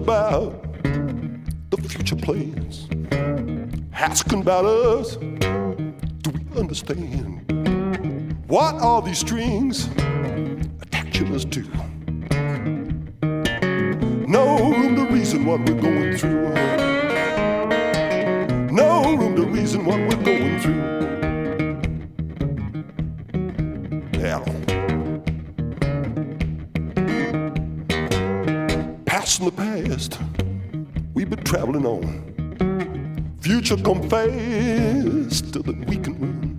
about the future plans, asking about us. Do we understand? What are these strings attaching us to? No room to reason what we're going through. No room to reason what we're going through. Yeah. Passing the past, we've been traveling on. Future come faster than we can run.